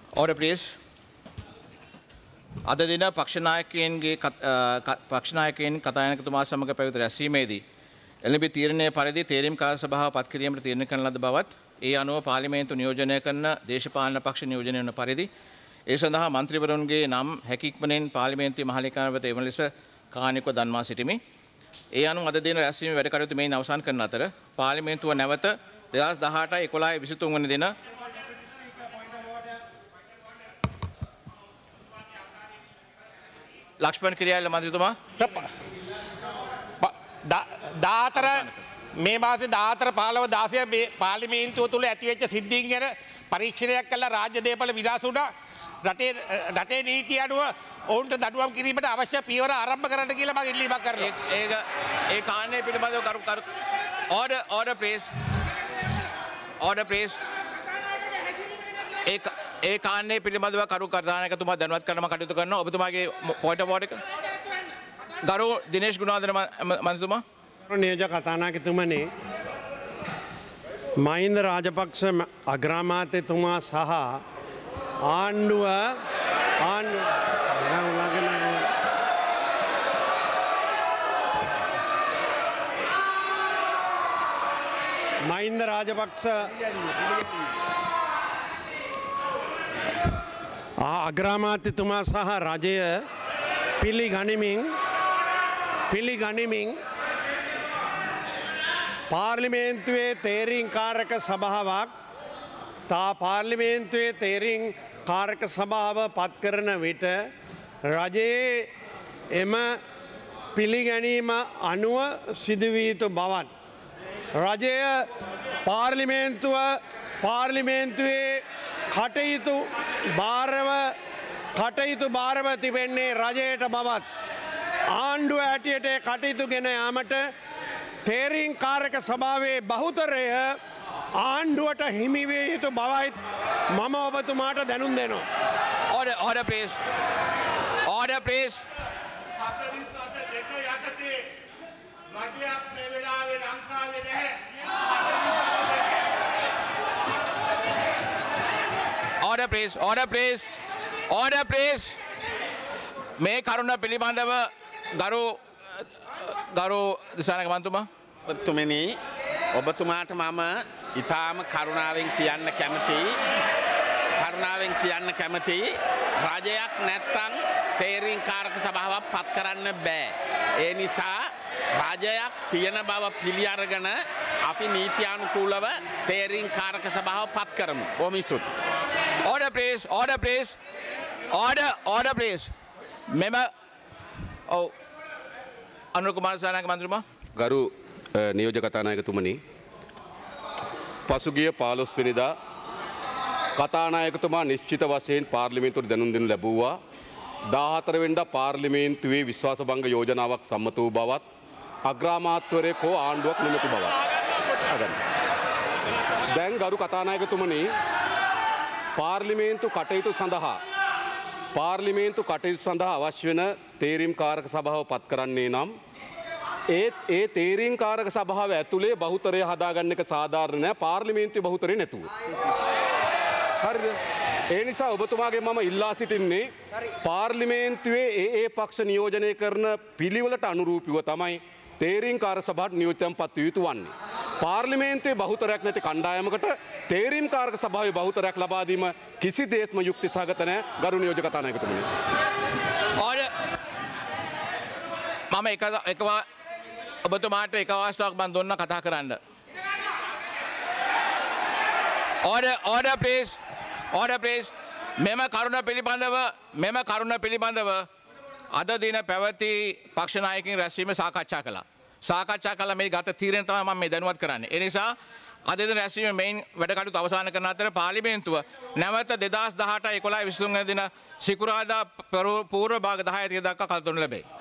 Order please. අද දින පක්ෂ නායකයන් කතානායකතුමා සමග පැවති රැස්වීමේදී එළඹි තීරණය පරිදි තේරීම් කාර්ය සභාව පත් කිරීමට තීරණය කරන ලද බවත් ඒ අනුව පාර්ලිමේන්තු නියෝජනය කරන දේශපාලන පක්ෂ නියෝජනය වන පරිදි ඒ සඳහා මන්ත්‍රීවරුන්ගේ නම් හැකියක්මනෙන් පාර්ලිමේන්තුවේ මහලේකම් වෙත එවන ලෙස කාණිකව දන්වා සිටිමි. ඒ අනුව අද දින රැස්වීම වැඩ කටයුතු මෙයින් අවසන් කරන අතර පාර්ලිමේන්තුව නැවත 2018 11 23 වන දින ලක්ෂ්මන් කිරියාල මන්ත්‍රීතුමා 14 මේ මාසේ 14 15 16 මේ පාර්ලිමේන්තුව තුල ඇතිවෙච්ච සිද්ධීන් ගැන පරීක්ෂණයක් කළා රාජ්‍ය දේපල විනාශ වුණා රටේ නීතිය අනුව ඔවුන්ට දඩුවම් කිරීමට අවශ්‍ය පියවර ආරම්භ කරන්න කියලා මම ඉල්ලීමක් කරනවා. ඒ කාරණේ පිළිබඳව කරු order please. Order please. ඒ කාරණේ පිළිබඳව කරු කර්තානායකතුමා දැනුවත් කරන්න මම කටයුතු කරනවා. ඔබතුමාගේ point of order එක. ගරු දිනේෂ් ගුණවර්ධන මන්ත්‍රීතුමා. නියෝජක කතානායකතුමනි මහින්ද රාජපක්ෂ අග්‍රාමාත්‍යතුමා සහ ආණ්ඩුව මහින්ද රාජපක්ෂ අග්‍රාමාත්‍යතුමා සහ රජය පිළිගනිමින් පාර්ලිමේන්තුවේ තේරීම් කාරක සභාවක් පාර්ලිමේන්තුවේ තේරීම් කාරක සභාව පත් කරන විට රජයේ එම පිළිගැනීම අනුව සිදුවිය යුතු බවත් රජය පාර්ලිමේන්තුවේ කටයුතු භාරව තිබෙන්නේ රජයට බවත් ආණ්ඩුව හැටියට කටයුතු ගෙන යාමට තේරීම් කාරක සභාවේ බහුතරය ආණ්ඩුවට හිමිවිය යුතු බවයි මම ඔබතුමාට දැනුම් දෙනවා. Order please. Order please. Order please. Order please. Order please. මේ කරුණ පිළිබඳව ගරු දිසානායක මන්ත්‍රීතුමා ඔබතුමනි ඔබතුමාට මම ඊටාම කරුණාවෙන් කැමති රජයක් නැත්තම් තේරීම් කාරක සභාවක් පත් කරන්න බෑ. ඒ නිසා රජයක් තියෙන බව පිළි අරගෙන අපි නීත්‍යානුකූලව තේරීම් කාරක සභාව පත් කරමු. බොහොම ස්තුතියි. Order please. Order please. Order please. මෙම අනුර කුමාර සානායක මන්ත්‍රීතුමා ගරු නියෝජක කතානායකතුමනි පසුගිය 15 වෙනිදා කතානායකතුමා නිශ්චිත වශයෙන් පාර්ලිමේන්තුවට දැනුම් දෙනු ලැබුවා 14 වෙනිදා පාර්ලිමේන්තුවේ විශ්වාසභංග යෝජනාවක් සම්මත වූ බවත් අග්‍රාමාත්‍යවරයෙක් හෝ ආණ්ඩුවක් නියමිත බවත්. දැන් ගරු කතානායකතුමනි පාර්ලිමේන්තු කටයුතු සඳහා අවශ්‍ය වෙන තේරීම් කාරක සභාව පත් කරන්නේ නම් ඒ තේරීම් කාරක සභාව ඇතුලේ බහුතරය හදාගන්න එක සාධාරණ නෑ පාර්ලිමේන්තුවේ බහුතරය නැතුව. හරිද? ඒ නිසා ඔබතුමාගෙන් මම ඉල්ලා සිටින්නේ පාර්ලිමේන්තුවේ ඒ පක්ෂ නියෝජනය කරන පිළිවෙලට අනුරූපීව තමයි තේරීම් කාරක සභාවට නියෝජිතයන් පත් විය යුතු වන්නේ. පාර්ලිමේන්තුවේ බහුතරයක් නැති කණ්ඩායමකට තේරීම් කාරක සභාවේ බහුතරයක් ලබා දීම කිසි දේත්ම යුක්ති සහගත නැහැ ගරු නියෝජක කතානායකතුමනි. මම ඔබතුමාට එක අවස්ථාවක් මම දුන්නා කතා කරන්න. Order please. Order please. මෙම කරුණ පිළිබඳව අද දින පැවති පක්ෂ නායකයින් රැස්වීම සාකච්ඡා කළා. මේ ගත තීරණය තමයි මම මේ දැනුවත් කරන්නේ. ඒ නිසා අද දින රැස්වීම මෙයින් වැඩ කටයුතු අවසන් කරන අතර පාර්ලිමේන්තුව නැවත 2018 11 23 වෙනි දින සිකුරාදා පූර්ව භාග 10 දක්වා කල්තොනු ලැබේ.